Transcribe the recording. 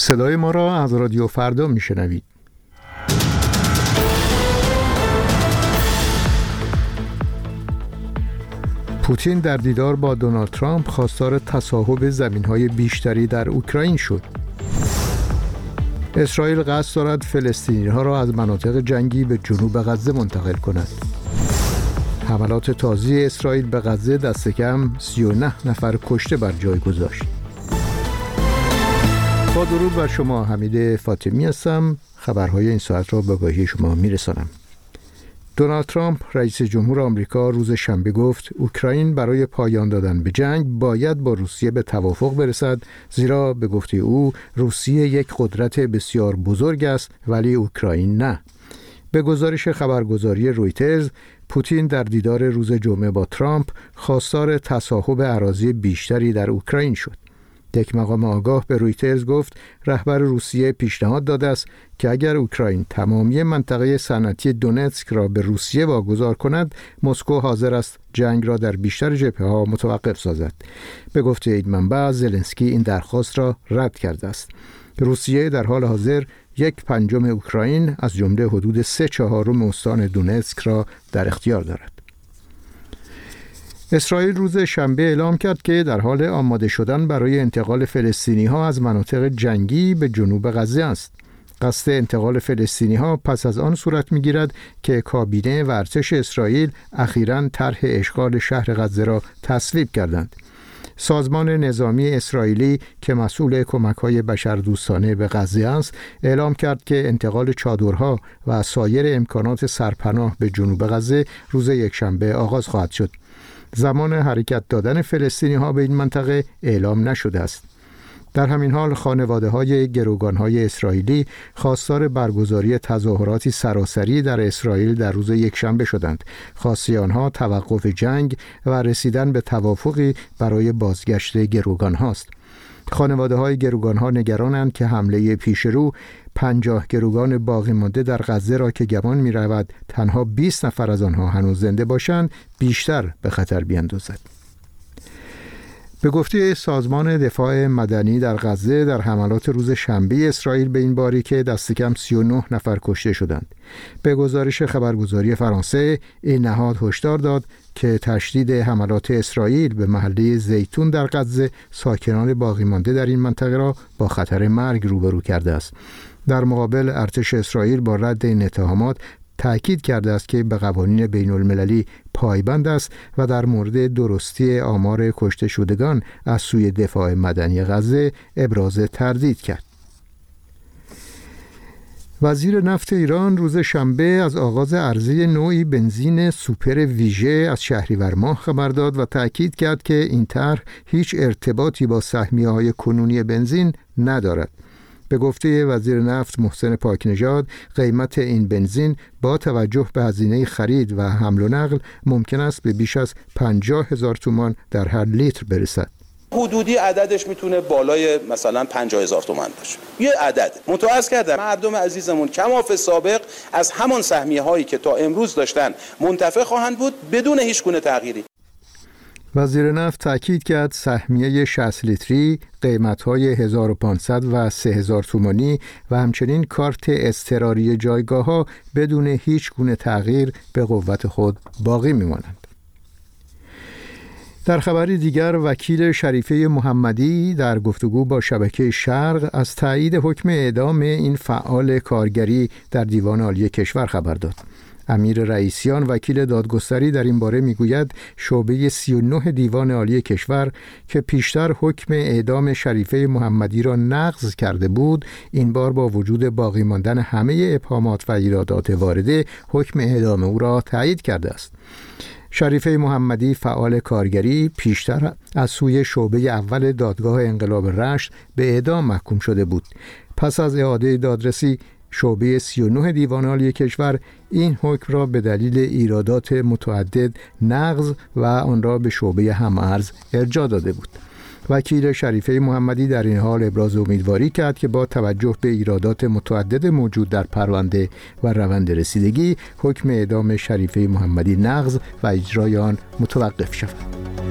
صدای ما را از رادیو فردا میشنوید. پوتین در دیدار با دونالد ترامپ خواستار تصاحب زمین‌های بیشتری در اوکراین شد. اسرائیل قصد دارد فلسطینی‌ها را از مناطق جنگی به جنوب غزه منتقل کند. حملات تازی اسرائیل به غزه دست کم 39 نفر کشته بر جای گذاشت. با درود بر شما، حمید فاطمی هستم. خبرهای این ساعت را به آگاهی شما میرسانم. دونالد ترامپ رئیس جمهور آمریکا روز شنبه گفت اوکراین برای پایان دادن به جنگ باید با روسیه به توافق برسد، زیرا به گفته او روسیه یک قدرت بسیار بزرگ است ولی اوکراین نه. به گزارش خبرگزاری رویترز، پوتین در دیدار روز جمعه با ترامپ خواستار تصاحب اراضی بیشتری در اوکراین شد. یک مقام آگاه به رویترز گفت رهبر روسیه پیشنهاد داده است که اگر اوکراین تمامی منطقه صنعتی دونتسک را به روسیه واگذار کند، مسکو حاضر است جنگ را در بیشتر جبهه‌ها متوقف سازد. به گفته این منبع، زلنسکی این درخواست را رد کرده است. روسیه در حال حاضر 1/5 اوکراین از جمله حدود 3/4 استان دونتسک را در اختیار دارد. اسرائیل روز شنبه اعلام کرد که در حال آماده شدن برای انتقال فلسطینی‌ها از مناطق جنگی به جنوب غزه است. قصد انتقال فلسطینی‌ها پس از آن صورت می‌گیرد که کابینه و ارتش اسرائیل اخیراً طرح اشغال شهر غزه را تصویب کردند. سازمان نظامی اسرائیلی که مسئول کمک‌های بشردوستانه به غزه است، اعلام کرد که انتقال چادرها و سایر امکانات سرپناه به جنوب غزه روز یکشنبه آغاز خواهد شد. زمان حرکت دادن فلسطینی‌ها به این منطقه اعلام نشده است. در همین حال خانواده‌های گروگان‌های اسرائیلی خواستار برگزاری تظاهراتی سراسری در اسرائیل در روز یکشنبه شدند. خواسته آنها توقف جنگ و رسیدن به توافقی برای بازگشت گروگان‌هاست. خانواده‌های گروگان‌ها نگرانند که حمله پیشرو 50 گروگان باقی مانده در غزه را که گمان می‌رود تنها 20 نفر از آنها هنوز زنده باشند بیشتر به خطر بیندازد. به گفته سازمان دفاع مدنی در غزه، در حملات روز شنبه اسرائیل به این باریکه دست کم 39 نفر کشته شدند. به گزارش خبرگزاری فرانسه، این نهاد هشدار داد که تشدید حملات اسرائیل به محله زیتون در غزه ساکنان باقی مانده در این منطقه را با خطر مرگ روبرو کرده است. در مقابل، ارتش اسرائیل با رد این اتهامات تأکید کرده است که به قوانین بین المللی پایبند است و در مورد درستی آمار کشته شدگان از سوی دفاع مدنی غزه ابراز تردید کرد. وزیر نفت ایران روز شنبه از آغاز عرضه نوعی بنزین سوپر ویژه از شهریور ماه خبر داد و تأکید کرد که این طرح هیچ ارتباطی با سهمیه‌های کنونی بنزین ندارد. به گفته وزیر نفت محسن پاکنژاد، قیمت این بنزین با توجه به هزینه خرید و حمل و نقل ممکن است به بیش از 50,000 تومان در هر لیتر برسد. حدودی عددش میتونه بالای مثلا 50,000 تومان باشه. یه عدد متوسط کردم مردم عزیزمون کما فی سابق از همان سهمیه هایی که تا امروز داشتن منتفع خواهند بود بدون هیچ گونه تغییری. وزیر نفت تأکید کرد سهمیه 60 لیتری قیمت‌های 1500 و 3000 تومانی و همچنین کارت اضطراری جایگاه‌ها بدون هیچ گونه تغییر به قوت خود باقی می‌مانند. در خبری دیگر، وکیل شریفه محمدی در گفتگو با شبکه شرق از تایید حکم اعدام این فعال کارگری در دیوان عالی کشور خبر داد. امیر رئیسیان وکیل دادگستری در این باره میگوید شعبه 39 دیوان عالی کشور که پیشتر حکم اعدام شریفه محمدی را نقض کرده بود، این بار با وجود باقی ماندن همه ابهامات و ایرادات وارده حکم اعدام او را تایید کرده است. شریفه محمدی فعال کارگری پیشتر از سوی شعبه اول دادگاه انقلاب رشت به اعدام محکوم شده بود. پس از اعاده دادرسی، شعبه 39 دیوان عالی کشور این حکم را به دلیل ایرادات متعدد نقض و آن را به شعبه هم‌ارز ارجاع داده بود. وکیل شریفه محمدی در این حال ابراز امیدواری کرد که با توجه به ایرادات متعدد موجود در پرونده و روند رسیدگی، حکم اعدام شریفه محمدی نقض و اجرای آن متوقف شود.